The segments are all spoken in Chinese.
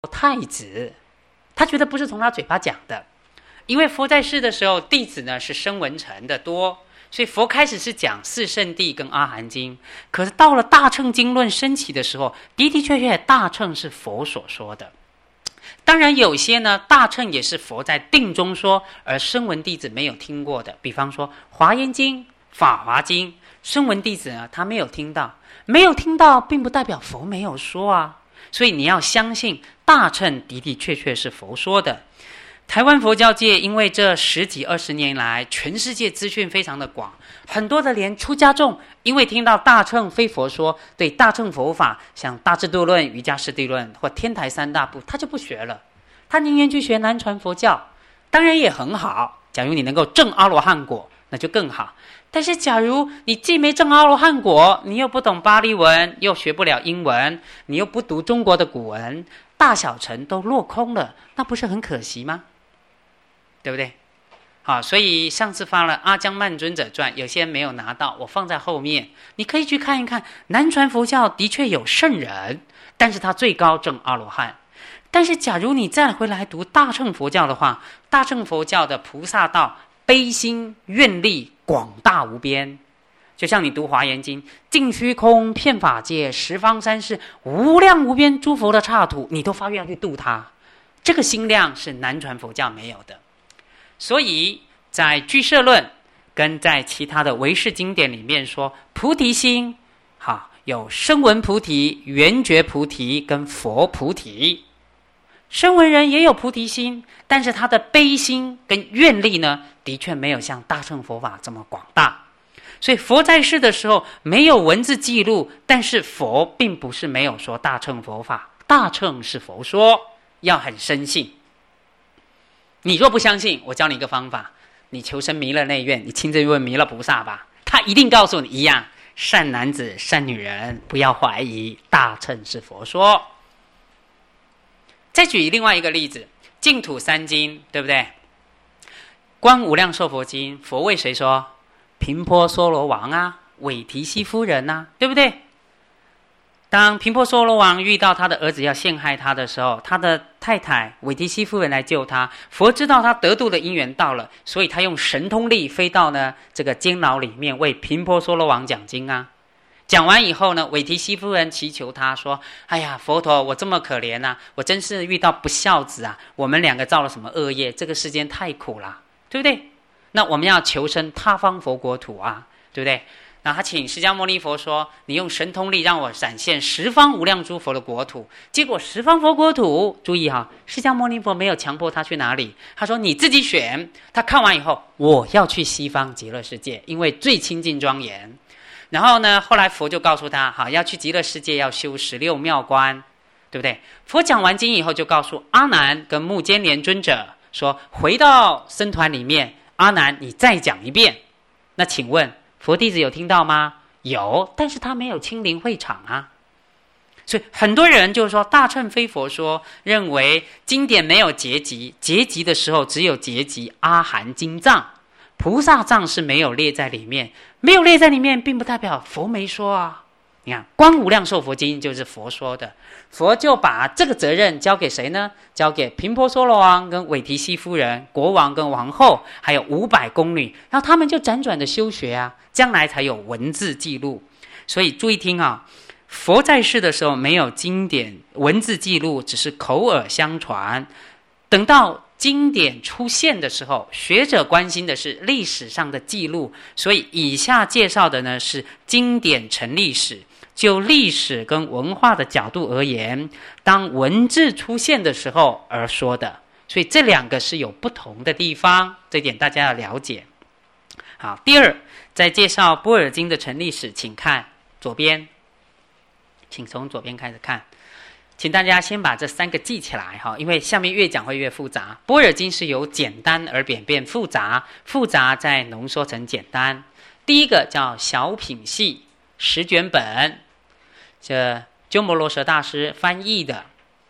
太子，他觉得不是从他嘴巴讲的，因为佛在世的时候，弟子呢是声闻乘的多，所以佛开始是讲四圣谛跟阿含经，可是到了大乘经论升起的时候，的的确确大乘是佛所说的。当然有些呢，大乘也是佛在定中说，而声闻弟子没有听过的，比方说华严经、法华经，声闻弟子呢他没有听到，没有听到并不代表佛没有说啊。所以你要相信大乘的的确确是佛说的。台湾佛教界因为这10几20年来，全世界资讯非常的广，很多的连出家众因为听到大乘非佛说，对大乘佛法像大智度论、瑜伽师地论或天台三大部，他就不学了，他宁愿去学南传佛教，当然也很好，假如你能够证阿罗汉果那就更好。但是假如你既没证阿罗汉果，你又不懂巴利文，又学不了英文，你又不读中国的古文，大小乘都落空了，那不是很可惜吗？对不对？好，所以上次发了阿姜曼尊者传，有些人没有拿到，我放在后面，你可以去看一看。南传佛教的确有圣人，但是他最高证阿罗汉。但是假如你再回来读大乘佛教的话，大乘佛教的菩萨道悲心愿力广大无边，就像你读华严经，尽虚空遍法界，十方三世无量无边诸佛的刹土，你都发愿要去度他，这个心量是南传佛教没有的。所以在俱舍论跟在其他的唯识经典里面说，菩提心好，有声闻菩提、缘觉菩提跟佛菩提。声闻人也有菩提心，但是他的悲心跟愿力呢，的确没有像大乘佛法这么广大。所以佛在世的时候没有文字记录，但是佛并不是没有说大乘佛法，大乘是佛说，要很深信。你若不相信，我教你一个方法，你求生弥勒内院，你亲自问弥勒菩萨吧，他一定告诉你一样，善男子善女人，不要怀疑，大乘是佛说。再举另外一个例子，净土三经，对不对？观无量寿佛经，佛为谁说？频婆娑罗王啊，韦提希夫人啊，对不对？当频婆娑罗王遇到他的儿子要陷害他的时候，他的太太韦提希夫人来救他，佛知道他得度的因缘到了，所以他用神通力飞到呢这个监牢里面为频婆娑罗王讲经啊。讲完以后呢，韦提希夫人祈求他说，哎呀佛陀，我这么可怜啊，我真是遇到不孝子啊，我们两个造了什么恶业，这个世间太苦了，对不对？那我们要求生他方佛国土啊，对不对？那他请释迦牟尼佛说，你用神通力让我展现十方无量诸佛的国土。结果十方佛国土，注意哈，释迦牟尼佛没有强迫他去哪里，他说你自己选。他看完以后，我要去西方极乐世界，因为最清净庄严。然后呢，后来佛就告诉他，好，要去极乐世界要修16妙观，对不对？佛讲完经以后，就告诉阿难跟目犍连尊者说，回到僧团里面，阿难你再讲一遍。那请问佛弟子有听到吗？有，但是他没有亲临会场啊。所以很多人就是说大乘非佛说，认为经典没有结集，结集的时候只有结集阿含经藏，菩萨藏是没有列在里面，没有列在里面并不代表佛没说啊。你看观无量寿佛经就是佛说的，佛就把这个责任交给谁呢？交给频婆娑罗王跟韦提希夫人，国王跟王后，还有500宫女，然后他们就辗转的修学啊，将来才有文字记录。所以注意听啊，佛在世的时候没有经典文字记录，只是口耳相传，等到经典出现的时候，学者关心的是历史上的记录，所以以下介绍的呢是经典成历史。就历史跟文化的角度而言，当文字出现的时候而说的，所以这两个是有不同的地方，这点大家要了解。好，第二，在介绍般若经的成历史，请看左边，请从左边开始看。请大家先把这3个记起来，因为下面越讲会越复杂。般若经是由简单而演变复杂，复杂再浓缩成简单。第一个叫小品系10卷本，这鸠摩罗什大师翻译的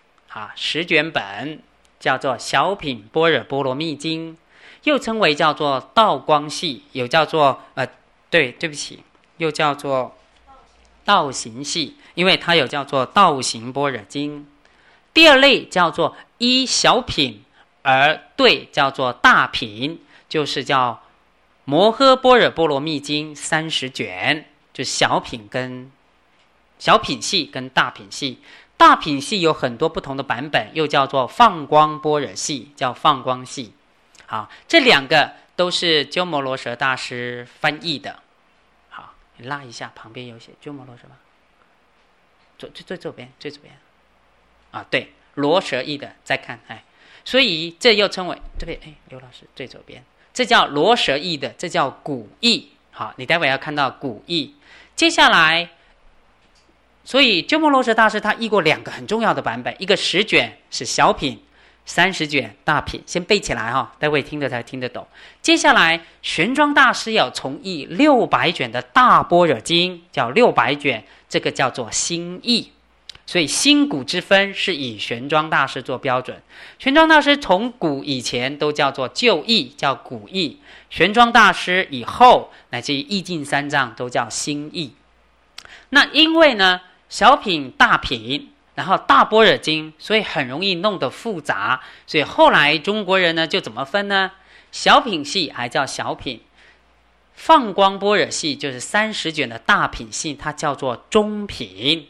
10卷本，叫做小品般若波罗蜜经，又称为叫做道光系，有叫做对不起，又叫做道行系，因为它有叫做道行般若经。 第二类叫做依小品而对叫做大品，就是叫摩诃般若波罗蜜经30卷，就小品系跟大品系。大品系有很多不同的版本，又叫做放光般若系，叫放光系。好，这两个都是鸠摩罗什大师翻译的。好，你拉一下，旁边有写鸠摩罗什吗？最左边，最左边。啊，对，罗什译的，再看，所以这又称为这边，刘老师最左边，这叫罗什译的，这叫古译。好，你待会要看到古译。接下来，所以鸠摩罗什大师他译过2个很重要的版本，一个10卷是小品，30卷大品，先背起来待会听的才听得懂。接下来玄奘大师要重译600卷的大般若经，叫600卷，这个叫做新译。所以新古之分是以玄奘大师做标准。玄奘大师从古以前都叫做旧译，叫古译；玄奘大师以后乃至于译尽3藏都叫新译。那因为呢小品大品然后大般若经，所以很容易弄得复杂，所以后来中国人呢就怎么分呢？小品系还叫小品，放光般若系就是30卷的大品系，它叫做中品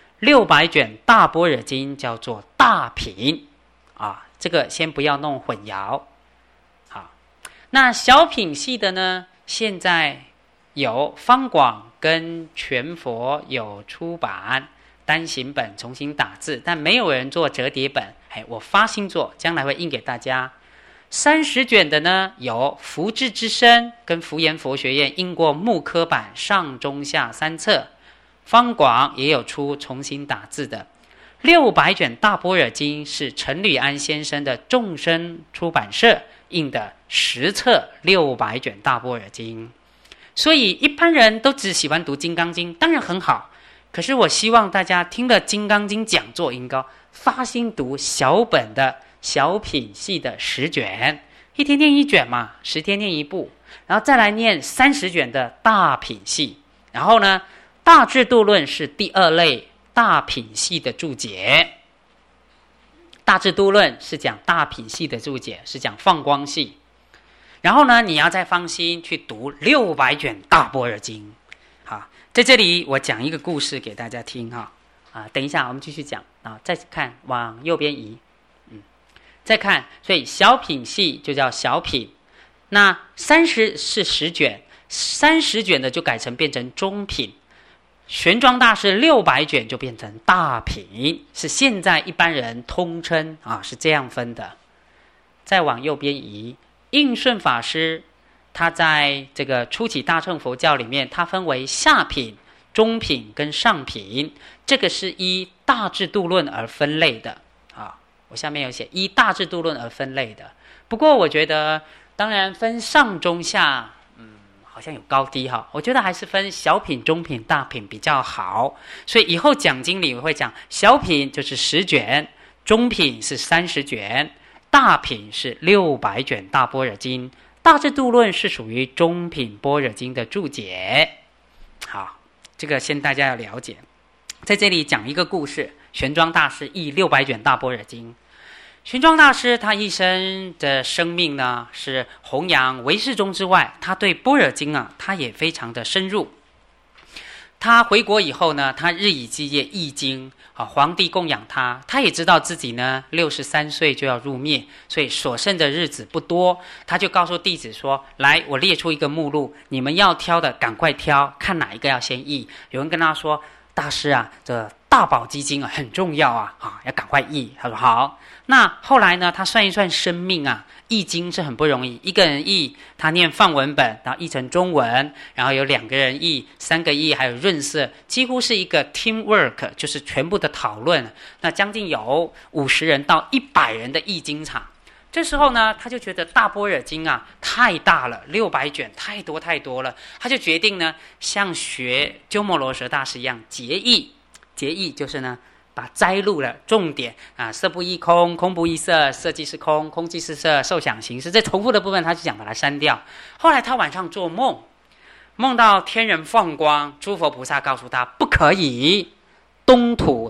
，600卷大般若经叫做大品这个先不要弄混淆。好，那小品系的呢，现在有方广跟全佛有出版单行本重新打字，但没有人做折叠本，我发心做，将来会印给大家。30卷的呢，有福智之声跟福研佛学院印过木刻版上中下3册，方广也有出重新打字的。600卷大般若经是陈履安先生的众生出版社印的10册600卷大般若经。所以一般人都只喜欢读金刚经，当然很好，可是我希望大家听了金刚经讲座应该发心读小本的小品系的10卷，一天念1卷嘛，10天念1部，然后再来念30卷的大品系。然后呢，大智度论是第2类大品系的注解。大智度论是讲大品系的注解，是讲放光系。然后呢，你要再放心去读600卷大般若经。好，在这里我讲一个故事给大家听等一下我们继续讲再看往右边移，再看，所以小品系就叫小品。那30是10卷，30卷的就变成中品。玄奘大师600卷就变成大品，是现在一般人通称是这样分的。再往右边移，应顺法师他在这个初起大乘佛教里面，他分为下品、中品跟上品，这个是依大智度论而分类的我下面有写依大智度论而分类的。不过我觉得当然分上中下好像有高低我觉得还是分小品、中品、大品比较好。所以以后讲经里我会讲小品就是10卷，中品是30卷，大品是600卷大般若经。大智度论是属于中品般若经的注解。好，这个先大家要了解。在这里讲一个故事，玄奘大师译600卷大般若经。玄奘大师他一生的生命呢，是弘扬唯识宗之外，他对般若经他也非常的深入。他回国以后呢，他日以继夜译经皇帝供养他，他也知道自己呢63岁就要入灭，所以所剩的日子不多，他就告诉弟子说，来，我列出一个目录，你们要挑的赶快挑，看哪一个要先译。有人跟他说，大师这大宝积经很重要要赶快译。他说好。那后来呢，他算一算生命译经是很不容易，一个人译，他念梵文本，然后译成中文，然后有2个人译，3个译，还有润色，几乎是一个 team work， 就是全部的讨论。那将近有50人到100人的译经场。这时候呢，他就觉得大般若经太大了，600卷太多了，他就决定呢，像学鸠摩罗什大师一样结义。结义就是呢，把摘录了重点色不异空，空不异色，色即是空，空即是色，受想行识，这重复的部分他就想把它删掉。后来他晚上做梦，梦到天人放光，诸佛菩萨告诉他不可以东土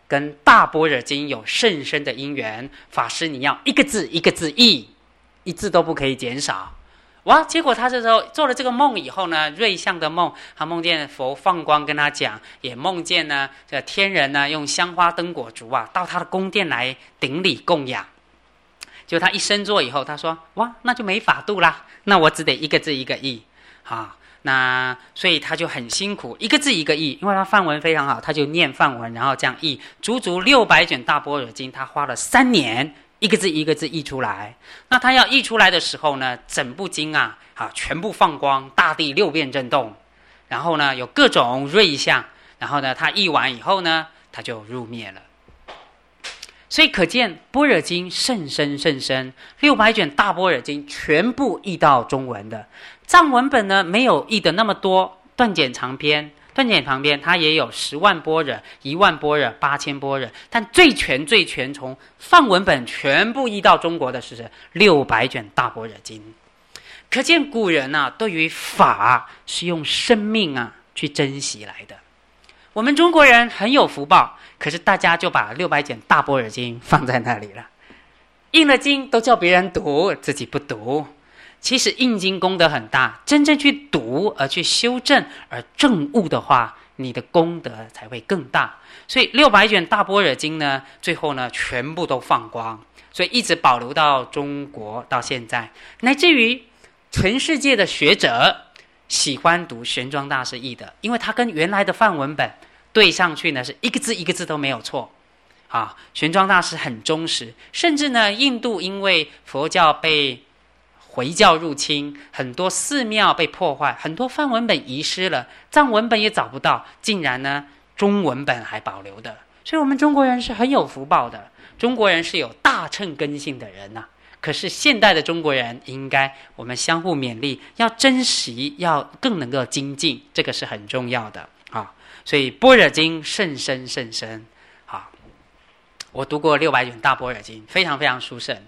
跟大般若经有甚深的因缘，法师你要一个字一个字译，一字都不可以减少。哇！结果他这时候做了这个梦以后呢，瑞相的梦，他梦见佛放光跟他讲，也梦见呢这个天人呢用香花灯果烛啊到他的宫殿来顶礼供养。就他一升座以后，他说：哇，那就没法度啦，那我只得一个字一个译啊。那所以他就很辛苦，一个字一个译，因为他梵文非常好，他就念梵文，然后这样译，足足600卷大般若经，他花了3年。一个字一个字译出来，那他要译出来的时候呢，整部经全部放光，大地6遍震动，然后呢有各种瑞相，然后呢他译完以后呢，他就入灭了。所以可见般若经甚深甚深，600卷大般若经全部译到中文的，藏文本呢没有译的那么多，断简长篇。断简旁边它也有10万般若、1万般若、8000般若，但最全从梵文本全部译到中国的是600卷大般若经。可见古人对于法是用生命去珍惜来的。我们中国人很有福报，可是大家就把600卷大般若经放在那里了，印了经都叫别人读，自己不读。其实印经功德很大，真正去读而去修正而证悟的话，你的功德才会更大。所以600卷大般若经呢，最后呢全部都放光，所以一直保留到中国到现在，乃至于全世界的学者喜欢读玄奘大师译的，因为他跟原来的梵文本对上去呢，是一个字一个字都没有错玄奘大师很忠实，甚至呢印度因为佛教被回教入侵，很多寺庙被破坏，很多梵文本遗失了，藏文本也找不到，竟然呢中文本还保留的。所以我们中国人是很有福报的，中国人是有大乘根性的人可是现代的中国人应该我们相互勉励，要珍惜，要更能够精进，这个是很重要的所以般若经甚深甚深我读过600卷大般若经，非常非常殊胜。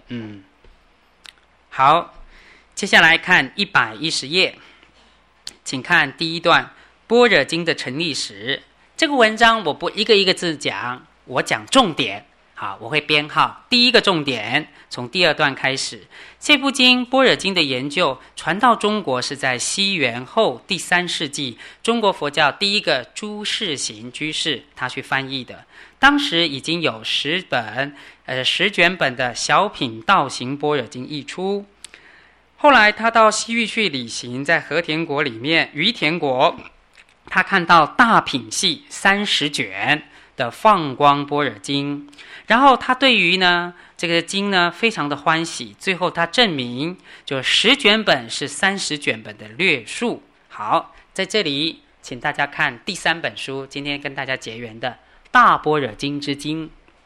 好，接下来看110页，请看第1段般若经的成立史。这个文章我不一个一个字讲，我讲重点。我会编号。第一个重点从第2段开始，这部经般若经的研究传到中国是在西元后第3世纪，中国佛教第一个朱士行居士他去翻译的。当时已经有10卷本的小品道行般若经译出。后来他到西域去旅行，在和田国里面，于田国，他看到大品系30卷的放光般若经，然后他对于呢这个经呢非常的欢喜，最后他证明就10卷本是30卷本的略述。好，在这里请大家看第3本书，今天跟大家结缘的大般若经之经。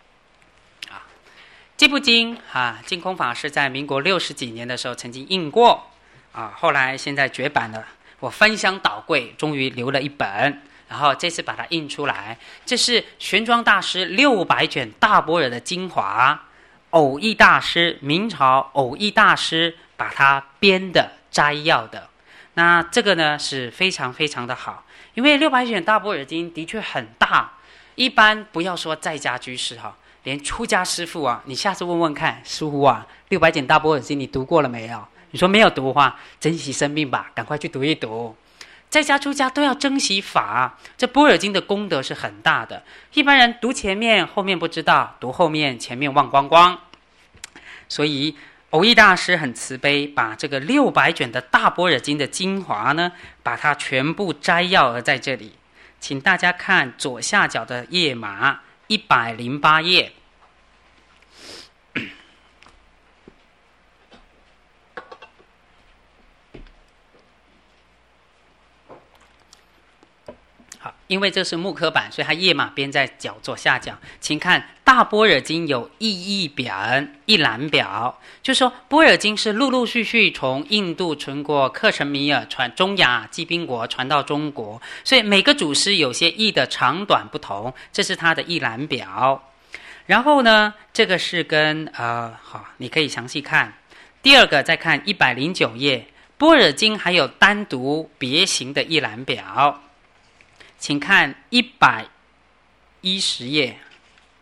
这部经净空法师在民国60几年的时候曾经印过后来现在绝版了，我翻箱倒柜终于留了一本，然后这次把它印出来。这是玄奘大师600卷大般若的精华，偶益大师，明朝偶益大师把它编的摘要的。那这个呢是非常非常的好，因为600卷大般若经的确很大，一般不要说在家居士连出家师父你下次问问看，师父600卷大般若经你读过了没有？你说没有读的话，珍惜生命吧，赶快去读一读。在家出家都要珍惜法，这般若经的功德是很大的。一般人读前面后面不知道，读后面前面忘光光。所以偶益大师很慈悲，把这个600卷的大般若经的精华呢，把它全部摘要而在这里。请大家看左下角的页码108页。好，因为这是木刻版，所以它页码编在左下角。请看大般若经有意义表、一览表，就是说般若经是陆陆续续从印度传过克什米尔传中亚基宾国传到中国，所以每个祖师有些译的长短不同，这是它的一览表。然后呢，这个是跟好，你可以详细看。第2个再看109页，般若经还有单独别行的一览表，请看110页。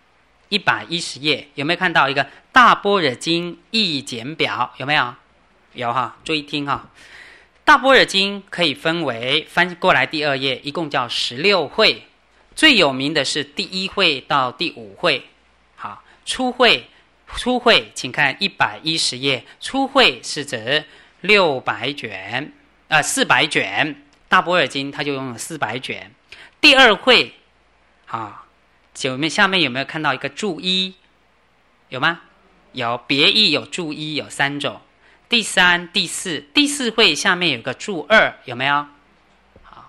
110页，有没有看到一个大般若经义简表？有没有？有哈，注意听哈。大般若经可以分为，翻过来第2页，一共叫16会。最有名的是第1会到第5会。好，初会，请看110页。初会是指400卷，大般若经它就用了400卷。第2会，好，下面有没有看到一个注一？有吗？有，别义有注一，有3种。第3、第4会下面有个注2，有没有？好，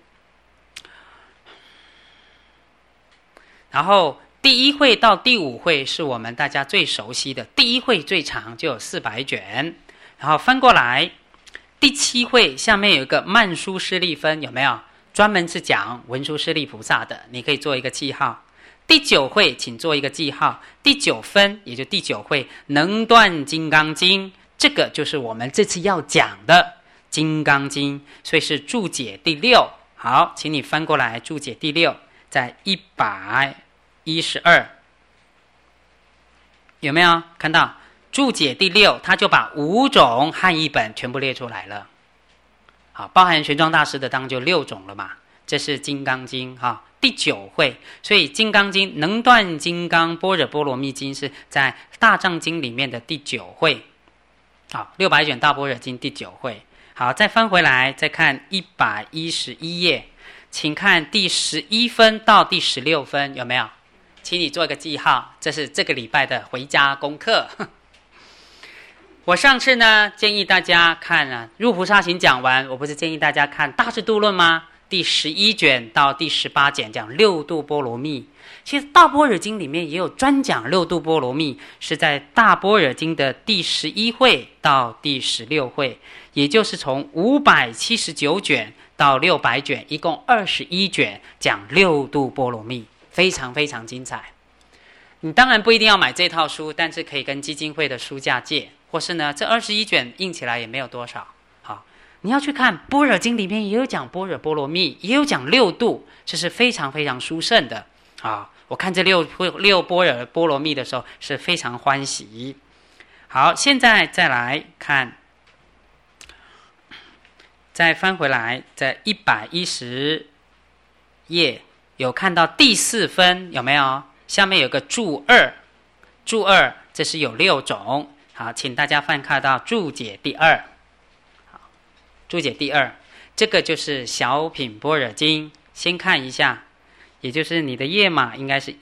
然后第1会到第5会是我们大家最熟悉的，第1会最长，就有400卷。然后翻过来，第7会下面有一个曼殊师利分，有没有？专门是讲文殊师利菩萨的，你可以做一个记号。第9会请做一个记号。第9分，也就第9会能断金刚经，这个就是我们这次要讲的金刚经，所以是注解第6。好，请你翻过来，注解第6，在112，有没有看到？注解第6，他就把5种汉译本全部列出来了。好，包含玄奘大师的当然就6种了嘛。这是金刚经哈，第9会，所以金刚经能断金刚般若波罗蜜经是在大藏经里面的第9会。好，600卷大般若经第9会。好，再翻回来，再看111页，请看第11分到第16分，有没有？请你做一个记号，这是这个礼拜的回家功课。我上次呢建议大家看入菩萨行讲完，我不是建议大家看大智度论吗？第11卷到第18卷讲6度波罗蜜。其实大般若经里面也有专讲6度波罗蜜，是在大般若经的第11会到第16会，也就是从579卷到600卷，一共21卷讲6度波罗蜜，非常非常精彩。你当然不一定要买这套书，但是可以跟基金会的书架借，或是呢这21卷印起来也没有多少。好，你要去看般若经里面也有讲般若波罗蜜，也有讲6度，这是非常非常殊胜的啊！我看这六般若波罗蜜的时候是非常欢喜。好，现在再来看，再翻回来，在110页有看到第4分，有没有？下面有个注2，注2这是有6种。好，请大家看到注解第2。好，注解第2，这个就是小品般若经。先看一下，也就是你的页码应该是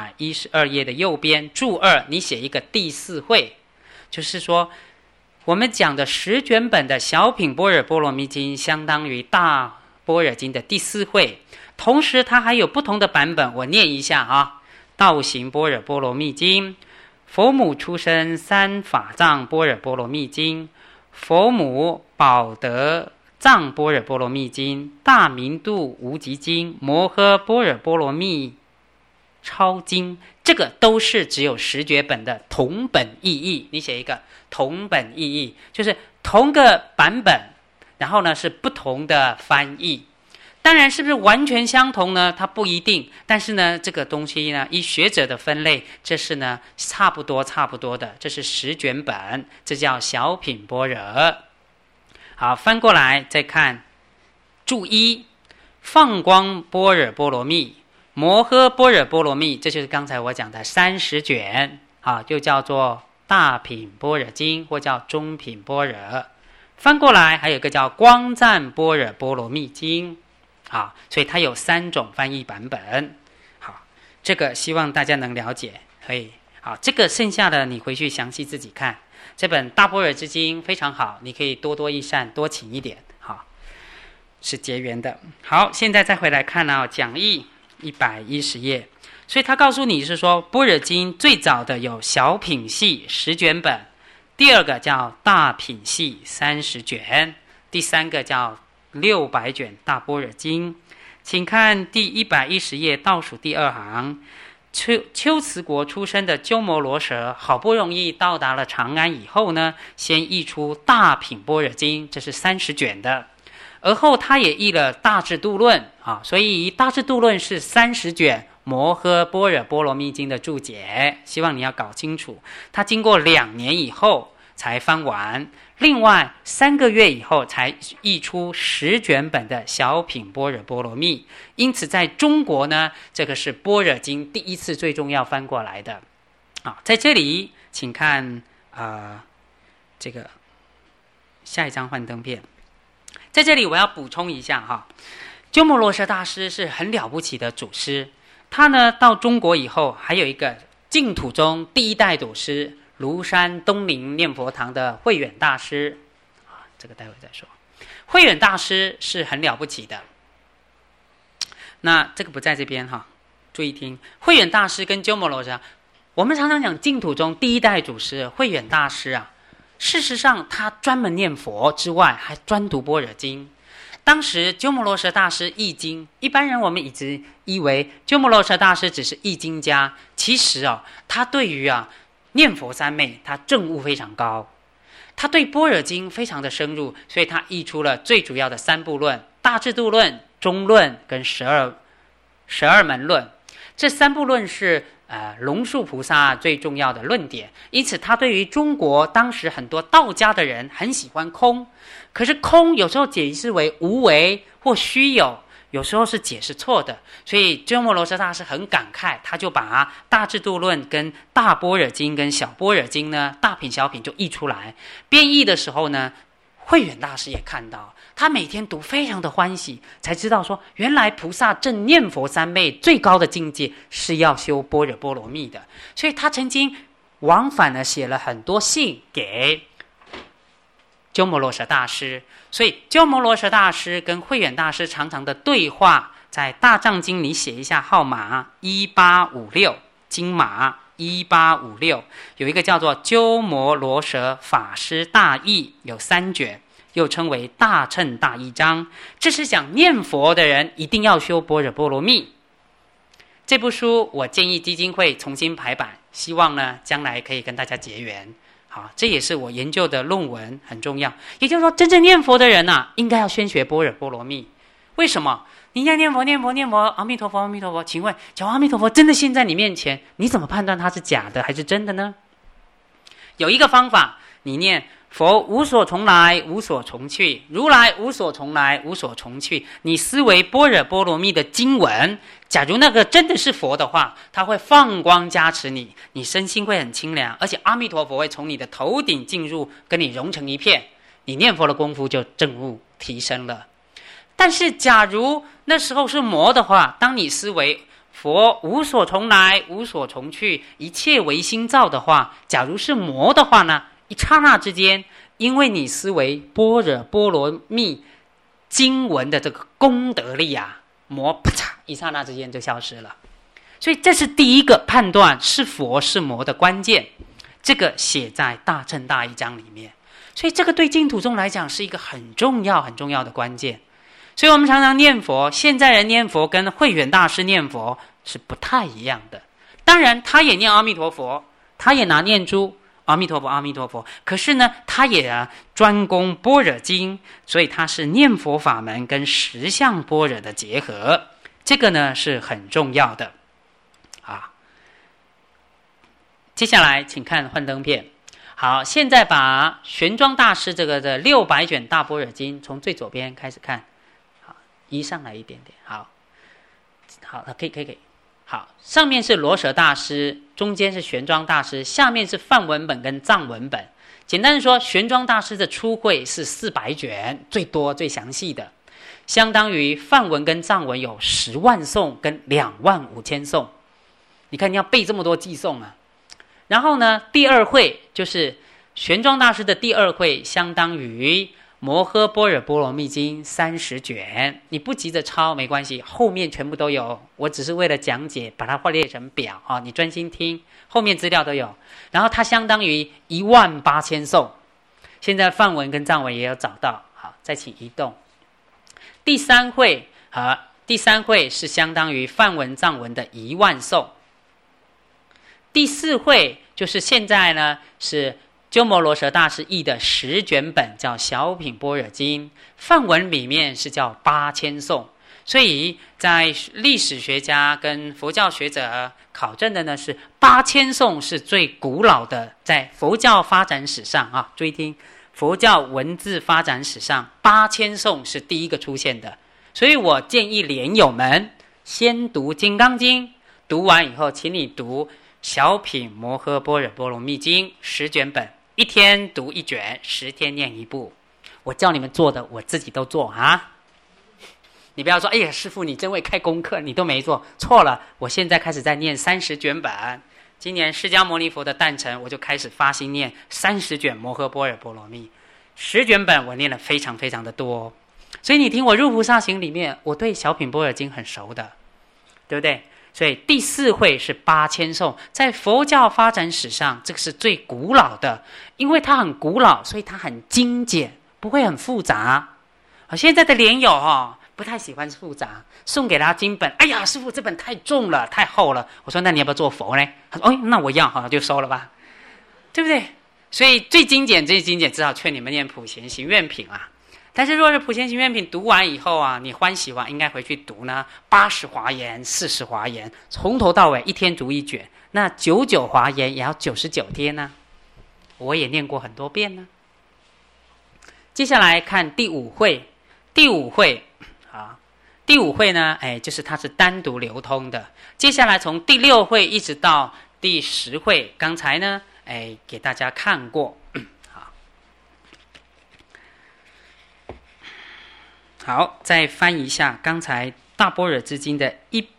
112页的右边，注2，你写一个第4会，就是说我们讲的10卷本的小品般若波罗蜜经，相当于大般若经的第4会。同时它还有不同的版本，我念一下啊。道行般若波罗蜜经，佛母出生三法藏般若波罗蜜经，佛母宝德藏般若波罗蜜经，大明度无极经，摩诃般若波罗蜜超经，这个都是只有10卷本的同本意义。你写一个同本意义，就是同个版本，然后呢是不同的翻译。当然是不是完全相同呢？它不一定，但是呢这个东西呢依学者的分类，这是呢差不多的，这是10卷本，这叫小品般若。好，翻过来再看注一，放光般若波罗蜜，摩诃般若波罗蜜，这就是刚才我讲的30卷，好，就叫做大品般若经，或叫中品般若。翻过来还有一个叫光赞般若波罗蜜经。好，所以它有3种翻译版本。好，这个希望大家能了解。可以，好，这个剩下的你回去详细自己看。这本大般若之经非常好，你可以多多益善，多请一点。好，是结缘的。好，现在再回来看讲义110页。所以他告诉你是说，般若经最早的有小品系10卷本，第2个叫大品系30卷，第3个叫600卷大般若经。请看第110页倒数第2行，龟兹国出生的鸠摩罗什好不容易到达了长安以后呢，先译出大品般若经，这是30卷的。而后他也译了大智度论啊，所以大智度论是30卷， 摩诃般若波罗蜜经的注解，希望你要搞清楚，它经过2年以后才翻完，另外3个月以后才译出10卷本的小品般若波罗蜜。因此在中国呢，这个是般若经第一次最重要翻过来的。在这里请看这个下一张幻灯片。在这里我要补充一下哈，鸠摩罗什大师是很了不起的祖师，他呢到中国以后还有一个净土宗第1代祖师庐山东林念佛堂的慧远大师，这个待会再说。慧远大师是很了不起的，那这个不在这边哈，注意听。慧远大师跟鸠摩罗什，我们常常讲净土宗第1代祖师慧远大师啊，事实上他专门念佛之外，还专读般若经。当时鸠摩罗什大师译经，一般人我们一直以为鸠摩罗什大师只是译经家，其实他对于念佛三昧，他证悟非常高，他对般若经非常的深入，所以他译出了最主要的3部论：大智度论、中论跟十二门论。这3部论是龙树菩萨最重要的论点，因此他对于中国当时很多道家的人很喜欢空，可是空有时候解释为无为或虚有，有时候是解释错的，所以鸠摩罗什大师很感慨，他就把大智度论跟大般若经跟小般若经呢，大品小品就译出来。编译的时候呢，慧远大师也看到，他每天读非常的欢喜，才知道说原来菩萨正念佛三昧最高的境界是要修般若波罗蜜的，所以他曾经往返的写了很多信给鸠摩罗什大师。所以鸠摩罗什大师跟慧远大师常常的对话，在大藏经里写一下号码1856，经码1856，有一个叫做鸠摩罗什法师大义，有3卷，又称为大乘大义章。这是讲念佛的人一定要修般若波罗蜜。这部书我建议基金会重新排版，希望呢将来可以跟大家结缘。好，这也是我研究的论文，很重要。也就是说，真正念佛的人应该要先学般若波罗蜜。为什么？你要念佛念佛念佛，阿弥陀佛阿弥陀佛，请问讲阿弥陀佛真的现在你面前，你怎么判断它是假的还是真的呢？有一个方法，你念佛无所从来无所从去，如来无所从来无所从去，你思维般若波罗蜜的经文，假如那个真的是佛的话，它会放光加持你，你身心会很清凉，而且阿弥陀佛会从你的头顶进入，跟你融成一片，你念佛的功夫就证悟提升了。但是假如那时候是魔的话，当你思维佛无所从来无所从去，一切唯心造的话，假如是魔的话呢，一刹那之间，因为你思维般若波罗蜜经文的这个功德力魔啪嚓一刹那之间就消失了。所以这是第一个判断是佛是魔的关键，这个写在大乘大义章里面。所以这个对净土宗来讲是一个很重要很重要的关键。所以我们常常念佛，现在人念佛跟慧远大师念佛是不太一样的。当然他也念阿弥陀佛，他也拿念珠阿弥陀佛阿弥陀佛，可是呢他也专攻般若经，所以他是念佛法门跟实相般若的结合，这个呢是很重要的接下来请看幻灯片。好，现在把玄奘大师这个的600卷大般若经从最左边开始看，好，移上来一点点，好，可以。好，上面是罗什大师，中间是玄奘大师，下面是梵文本跟藏文本。简单的说，玄奘大师的初会是400卷，最多最详细的，相当于梵文跟藏文有10万颂跟25000颂。你看你要背这么多偈颂然后呢，第2会就是玄奘大师的第2会，相当于摩诃般若波罗蜜经30卷，你不急着抄没关系，后面全部都有，我只是为了讲解把它列成表你专心听，后面资料都有。然后它相当于18000颂，现在梵文跟藏文也有找到。好，再请移动。第3会是相当于梵文藏文的10000颂。第4会就是现在呢是鸠摩罗什大师译的10卷本，叫小品般若经，梵文里面是叫8000颂。 所以在历史学家跟佛教学者考证的呢，是8000颂是最古老的，在佛教发展史上啊，注意听，佛教文字发展史上8000颂是第一个出现的。所以我建议莲友们先读《金刚经》，读完以后，请你读《小品摩诃般若波罗蜜经》10卷本，一天读1卷，10天念1部。我叫你们做的，我自己都做啊！你不要说，哎呀，师父你真会开功课，你都没做，错了。我现在开始在念30卷本，今年释迦牟尼佛的诞辰，我就开始发心念30卷摩诃般若波罗蜜，10卷本我念了非常非常的多。所以你听我入菩萨行里面，我对小品般若经很熟的，对不对？所以第4会是8000颂，在佛教发展史上，这个是最古老的，因为它很古老，所以它很精简，不会很复杂。现在的莲友不太喜欢复杂，送给他经本，哎呀，师父这本太重了，太厚了。我说那你要不要做佛呢？他说那我要，就收了吧，对不对？所以最精简，只好劝你们念普贤行愿品啊。但是若是普贤行愿品读完以后啊，你欢喜完应该回去读呢80华严、40华严，从头到尾一天读1卷，那99华严也要99天呢。我也念过很多遍呢。接下来看第5会，第5会呢，就是它是单独流通的。接下来从第6会一直到第10会，刚才呢，给大家看过。好，再翻一下刚才大般若之经的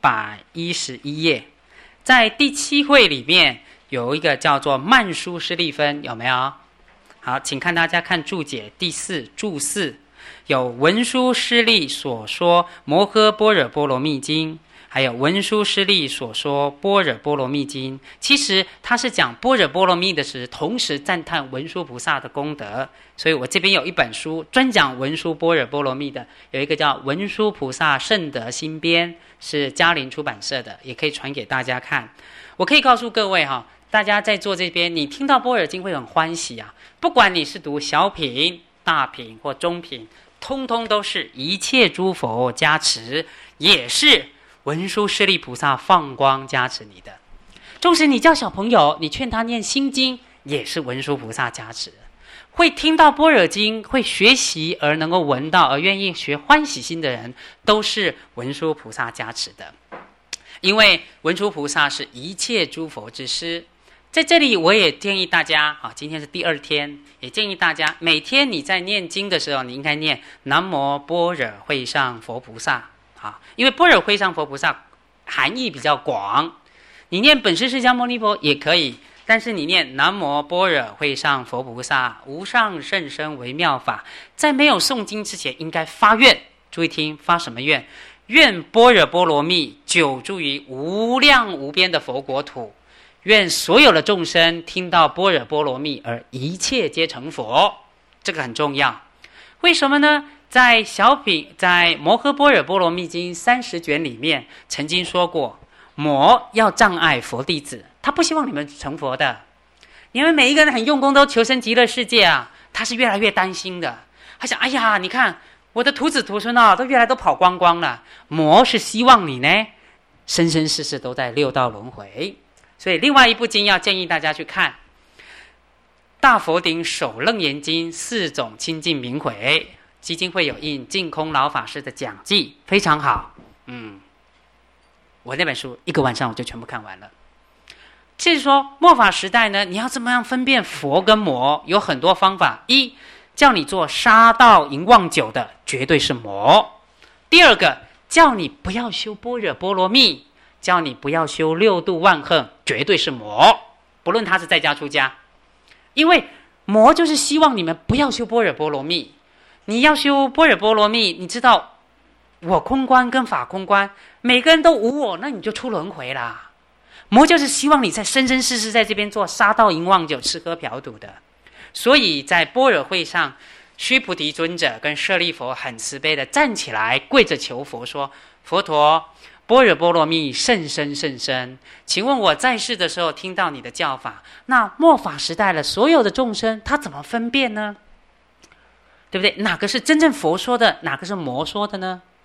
111页，在第7会里面有一个叫做曼殊师利分，有没有？好，请看大家看注解第4注4，有文殊师利所说摩诃般若波罗蜜经，还有文殊师利所说般若波罗蜜经。其实他是讲般若波罗蜜的时，同时赞叹文殊菩萨的功德。所以我这边有一本书专讲文殊般若波罗蜜的，有一个叫《文殊菩萨圣德新编》，是嘉林出版社的，也可以传给大家看。我可以告诉各位大家在做这边，你听到般若经会很欢喜啊！不管你是读小品、大品或中品，通通都是一切诸佛加持，也是文殊师利菩萨放光加持你的。纵使你叫小朋友，你劝他念心经，也是文殊菩萨加持。会听到般若经，会学习而能够闻到，而愿意学欢喜心的人，都是文殊菩萨加持的。因为文殊菩萨是一切诸佛之师。在这里我也建议大家，今天是第2天，也建议大家每天你在念经的时候，你应该念南无般若会上佛菩萨。因为般若会上佛菩萨含义比较广，你念本师释迦牟尼佛也可以，但是你念南无般若会上佛菩萨无上甚深微妙法，在没有诵经之前应该发愿。注意听，发什么愿？愿般若波罗蜜久住于无量无边的佛国土，愿所有的众生听到般若波罗蜜而一切皆成佛。这个很重要。为什么呢？在摩诃般若波罗蜜经30卷里面曾经说过，魔要障碍佛弟子，他不希望你们成佛的。你们每一个人很用功都求生极乐世界啊，他是越来越担心的。他想，哎呀，你看我的徒子徒孙都越来都跑光光了。魔是希望你呢生生世世都在6道轮回。所以另外一部经要建议大家去看，大佛顶首楞严经4种清净明诲，基金会有印净空老法师的讲记，非常好。我那本书1个晚上我就全部看完了。就是说末法时代呢，你要怎么样分辨佛跟魔，有很多方法。一，叫你做杀盗淫妄酒的绝对是魔。第二个，叫你不要修般若波罗蜜，叫你不要修6度万恒，绝对是魔，不论他是在家出家。因为魔就是希望你们不要修般若波罗蜜。你要修般若波罗蜜，你知道我空观跟法空观每个人都无我，那你就出轮回啦。魔就是希望你在生生世世在这边做杀盗淫妄酒吃喝嫖赌的。所以在般若会上，须菩提尊者跟舍利弗很慈悲的站起来跪着求佛说，佛陀，般若波罗蜜甚深甚深，请问我在世的时候听到你的教法，那末法时代了所有的众生他怎么分辨呢？对不对？哪个是真正佛说的，哪个是魔说的呢？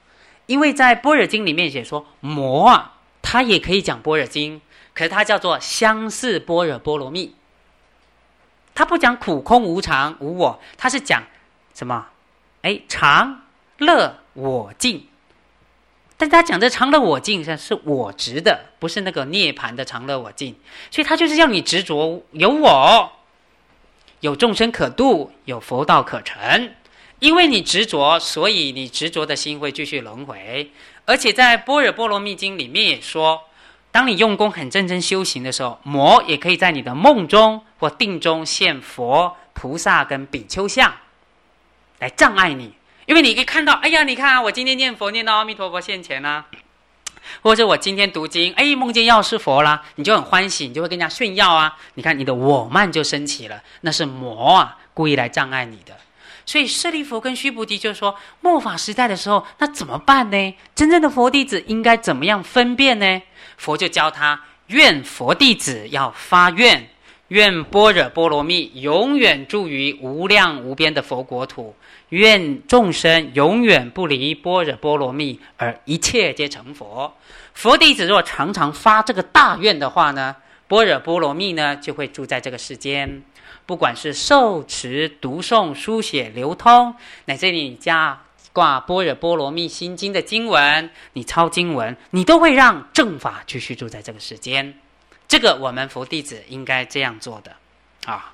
因为在般若经里面写说，魔啊，它也可以讲般若经，可是它叫做相似般若波罗蜜，它不讲苦空无常无我，它是讲什么？常乐我净。但他讲这常乐我净是我执的，不是那个涅槃的常乐我净，所以他就是要你执着有我，有众生可度，有佛道可成。因为你执着，所以你执着的心会继续轮回。而且在般若波罗蜜经里面也说，当你用功很认真修行的时候，魔也可以在你的梦中或定中现佛、菩萨跟比丘像来障碍你。因为你可以看到，哎呀，你看啊，我今天念佛念到阿弥陀佛现前啦，或者我今天读经，梦见药师佛啦，你就很欢喜，你就会跟人家炫耀啊。你看你的我慢就升起了，那是魔啊，故意来障碍你的。所以舍利弗跟须菩提就说，末法时代的时候，那怎么办呢？真正的佛弟子应该怎么样分辨呢？佛就教他，愿佛弟子要发愿，愿般若波罗蜜永远住于无量无边的佛国土，愿众生永远不离般若波罗蜜，而一切皆成佛。佛弟子若常常发这个大愿的话呢，般若波罗蜜呢就会住在这个世间，不管是受持、读诵、书写、流通，乃至你加挂般若波罗蜜心经的经文，你抄经文，你都会让正法继续住在这个世间。这个我们佛弟子应该这样做的啊。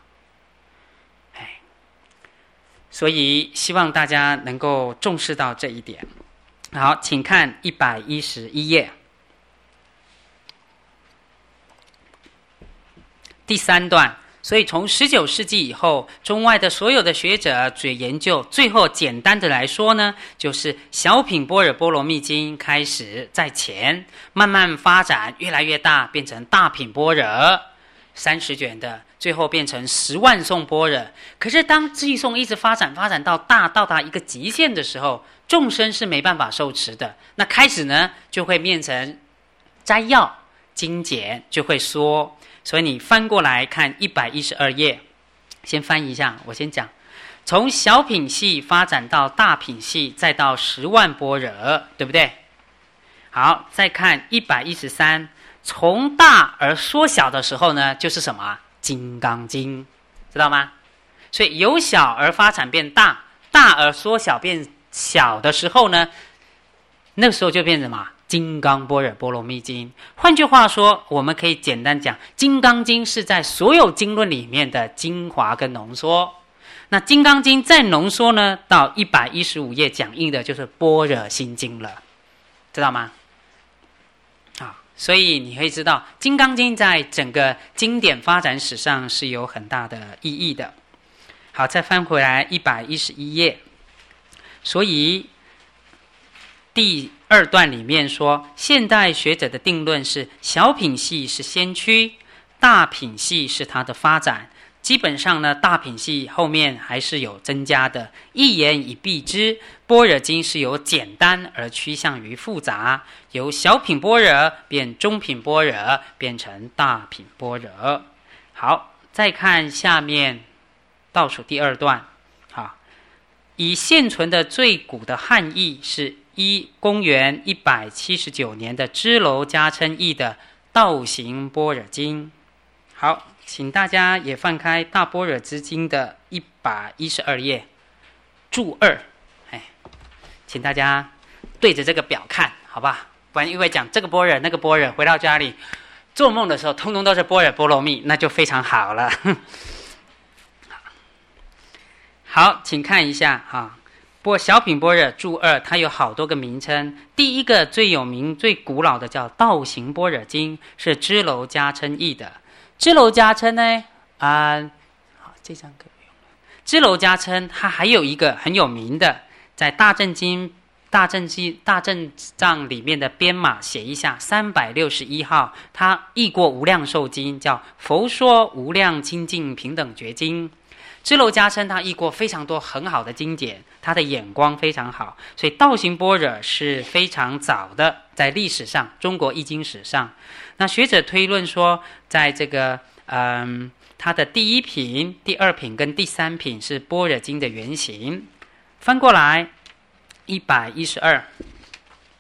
所以希望大家能够重视到这一点。好，请看111页第3段。所以从19世纪以后，中外的所有的学者嘴研究，最后简单的来说呢，就是小品般若波罗蜜经开始在前，慢慢发展越来越大，变成大品般若30卷的，最后变成10万颂般若。可是当寄颂一直发展到大，到达一个极限的时候，众生是没办法受持的，那开始呢就会变成摘要精简，就会说。所以你翻过来看112页，先翻一下，我先讲，从小品系发展到大品系，再到10万般若，对不对？好，再看113，从大而缩小的时候呢，就是什么？金刚经，知道吗？所以由小而发展变大，大而缩小变小的时候呢，那个时候就变成什么？金刚般若波罗蜜经。换句话说，我们可以简单讲，金刚经是在所有经论里面的精华跟浓缩。那金刚经再浓缩呢，到115页讲义的就是般若心经了，知道吗？所以你可以知道，金刚经在整个经典发展史上是有很大的意义的。好，再翻回来111页。所以第2段里面说，现代学者的定论是，小品系是先驱，大品系是它的发展。基本上呢，大品系后面还是有增加的。一言以蔽之，般若经是由简单而趋向于复杂，由小品般若变中品般若，变成大品般若。好，再看下面倒数第2段。好，以现存的最古的汉译是公元179年的支娄迦谶译的《道行般若经》。好，请大家也翻开《大般若之经》的112页注2，请大家对着这个表看，好吧？不然因为讲这个般若那个般若，回到家里做梦的时候，通通都是般若波罗蜜，那就非常好了。好，请看一下哈。小品般若注2，它有好多个名称。第一个最有名、最古老的叫《道行般若经》，是支娄迦谶译的。支娄迦谶呢，好，这张可以用了。支娄迦谶他还有一个很有名的，在大正藏里面的编码写一下361号，他译过《无量寿经》，叫《佛说无量清净平等觉经》。支娄迦谶他译过非常多很好的经典，他的眼光非常好，所以道行般若是非常早的，在历史上中国译经史上。那学者推论说，在这个它的第1品、第2品跟第3品是般若经的原型。翻过来112，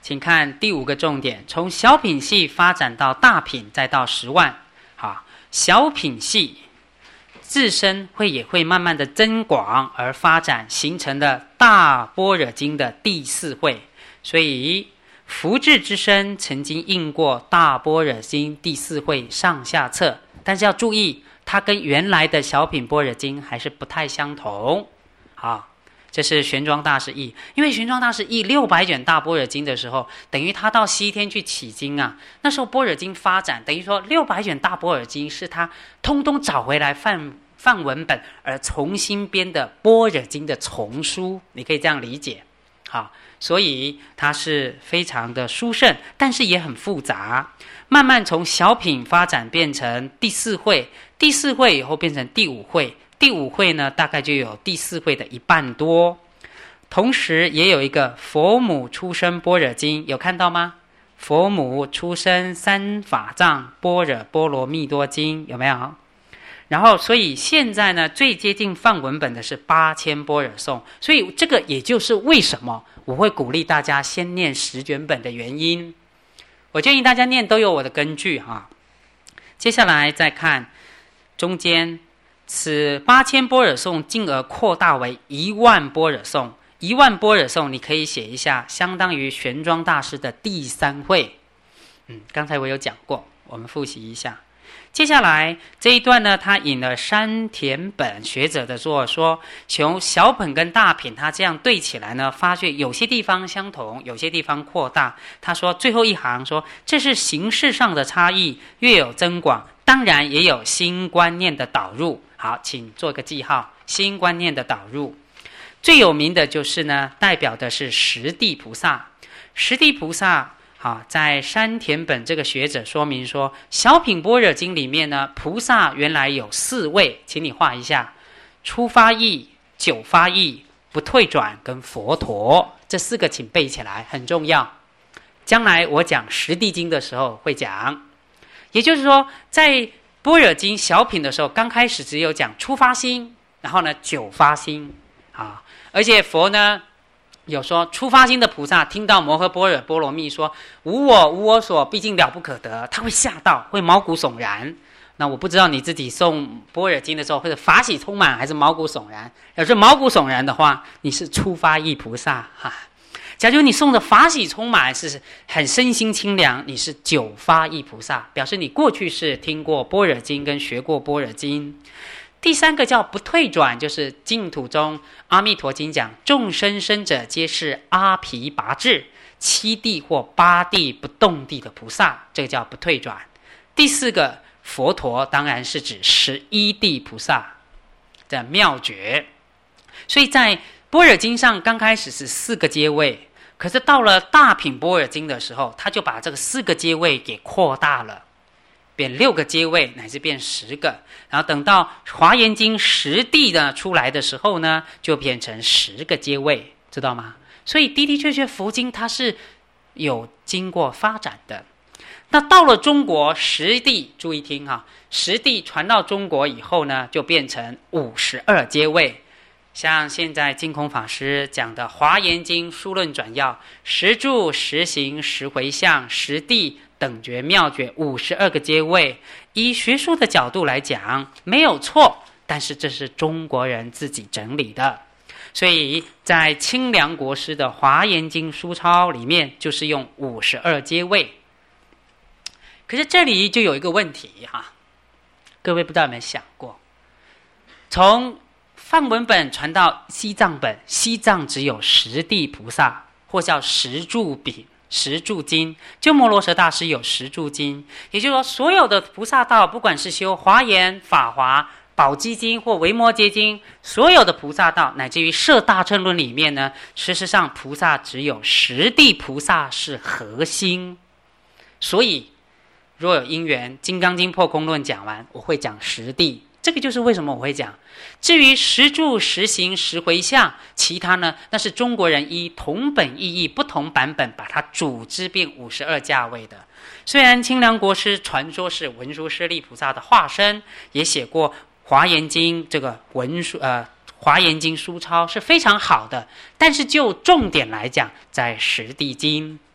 请看第5个重点，从小品系发展到大品，再到10万。好，小品系自身也会慢慢的增广而发展，形成了大般若经的第4会。所以福智之身曾经印过大般若经第4会上下册，但是要注意，它跟原来的小品般若经还是不太相同。好，这是玄奘大师译，因为玄奘大师译600卷大般若经的时候，等于他到西天去取经啊。那时候般若经发展，等于说600卷大般若经是他通通找回来范文本而重新编的般若经的丛书，你可以这样理解。好，所以它是非常的殊胜，但是也很复杂。慢慢从小品发展变成第4会，第4会以后变成第5会。第5会呢，大概就有第4会的1半多。同时也有一个佛母出生般若经，有看到吗？佛母出生三法藏般若波罗蜜多经，有没有？然后所以现在呢，最接近范文本的是8000般若颂，所以这个也就是为什么我会鼓励大家先念10卷本的原因。我建议大家念都有我的根据哈。接下来再看中间，此8000般若颂进而扩大为10000般若颂。10000般若颂你可以写一下，相当于玄奘大师的第3会。刚才我有讲过，我们复习一下。接下来这一段呢，他引了山田本学者的说，从小品跟大品他这样对起来呢，发觉有些地方相同，有些地方扩大。他说最后一行说，这是形式上的差异，越有增广，当然也有新观念的导入。好，请做个记号，新观念的导入。最有名的就是呢，代表的是十地菩萨。十地菩萨在山田本这个学者说明说，小品般若经里面呢，菩萨原来有4位，请你画一下：初发意、久发意、不退转跟佛陀。这4个请背起来，很重要。将来我讲十地经的时候会讲。也就是说，在般若经小品的时候，刚开始只有讲初发心，然后呢久发心而且佛呢有说，初发心的菩萨听到摩诃般若波罗蜜说无我无我所，毕竟了不可得，他会吓到，会毛骨悚然。那我不知道你自己诵般若经的时候，或者法喜充满还是毛骨悚然。要是毛骨悚然的话，你是初发意菩萨假如你诵的法喜充满，是很身心清凉，你是久发意菩萨，表示你过去是听过般若经跟学过般若经。第3个叫不退转，就是净土中阿弥陀经讲，众生生者皆是阿毗跋致7地或8地不动地的菩萨，这个叫不退转。第4个佛陀当然是指11地菩萨的妙觉。所以在般若经上刚开始是4个阶位，可是到了大品般若经的时候，他就把这个4个阶位给扩大了，变6个阶位，乃至变10个。然后等到华严经10地呢出来的时候呢，就变成10个阶位，知道吗？所以的确佛经它是有经过发展的。那到了中国10地，注意听10地传到中国以后呢，就变成52阶位。像现在净空法师讲的华严经书论转要，10住10行10回向10地等觉妙觉52个阶位，以学术的角度来讲没有错，但是这是中国人自己整理的。所以在清凉国师的华严经书抄里面就是用52阶位。可是这里就有一个问题各位不知道有没有想过，从梵文本传到西藏本，西藏只有10地菩萨，或叫10住品10住经，鸠摩罗什大师有10住经。也就是说，所有的菩萨道，不管是修华严、法华、宝积经或维摩诘经，所有的菩萨道乃至于摄大乘论里面呢，事实上菩萨只有10地菩萨是核心。所以若有因缘，金刚经破空论讲完，我会讲10地。这个就是为什么我会讲。至于10住10行10回向，其他呢，那是中国人依同本意义不同版本把它组织变52价位的。虽然清凉国师传说是文殊师利菩萨的化身，也写过华严经这个华严经书抄是非常好的，但是就重点来讲，在10地经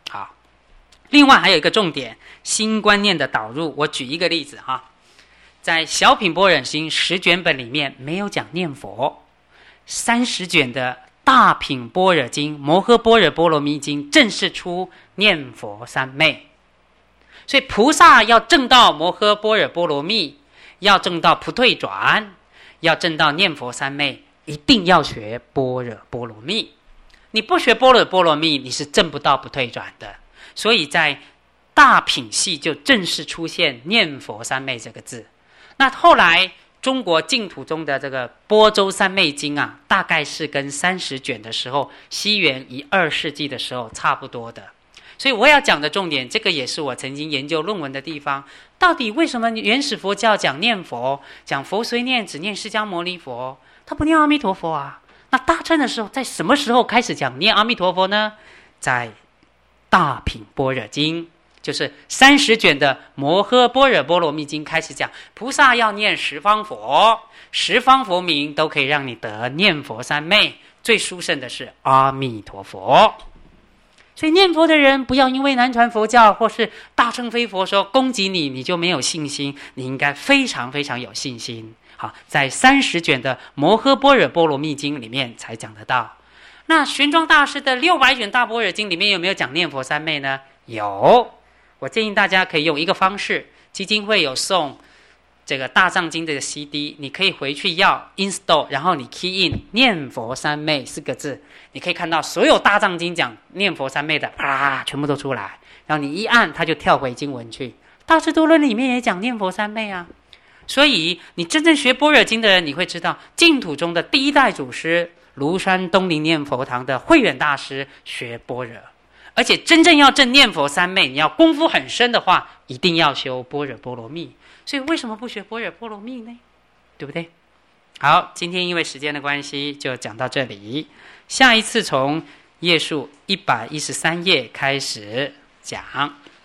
好，另外还有一个重点，新观念的导入。我举一个例子哈，在小品般若经10卷本里面没有讲念佛，30卷的大品般若经摩诃般若波罗蜜经正式出念佛三昧。所以菩萨要证到摩诃般若波罗蜜，要证到不退转，要证到念佛三昧，一定要学般若波罗蜜。你不学般若波罗蜜，你是证不到不退转的。所以在大品系就正式出现念佛三昧这个字。那后来中国净土中的这个般舟三昧经啊，大概是跟30卷的时候，西元12世纪的时候差不多的。所以我要讲的重点，这个也是我曾经研究论文的地方。到底为什么原始佛教讲念佛，讲佛随念只念释迦牟尼佛，他不念阿弥陀佛啊？那大乘的时候，在什么时候开始讲念阿弥陀佛呢？在大品般若经，就是30卷的摩诃般若波罗蜜经开始讲，菩萨要念十方佛，10方佛名都可以让你得念佛三昧，最殊胜的是阿弥陀佛。所以念佛的人不要因为南传佛教或是大乘非佛说攻击你，你就没有信心，你应该非常非常有信心。好，在30卷的摩诃般若波罗蜜经里面才讲得到。那玄奘大师的600卷大般若经里面有没有讲念佛三昧呢？有。我建议大家可以用一个方式，基金会有送这个大藏经的 CD， 你可以回去要 install， 然后你 key in 念佛三昧4个字，你可以看到所有大藏经讲念佛三昧的全部都出来，然后你一按它就跳回经文去。大智度论里面也讲念佛三昧啊。所以你真正学般若经的人，你会知道净土中的第一代祖师庐山东林念佛堂的慧远大师学般若，而且真正要证念佛三昧，你要功夫很深的话，一定要修般若波罗蜜。所以为什么不学般若波罗蜜呢？对不对？好，今天因为时间的关系就讲到这里，下一次从页数113页开始讲。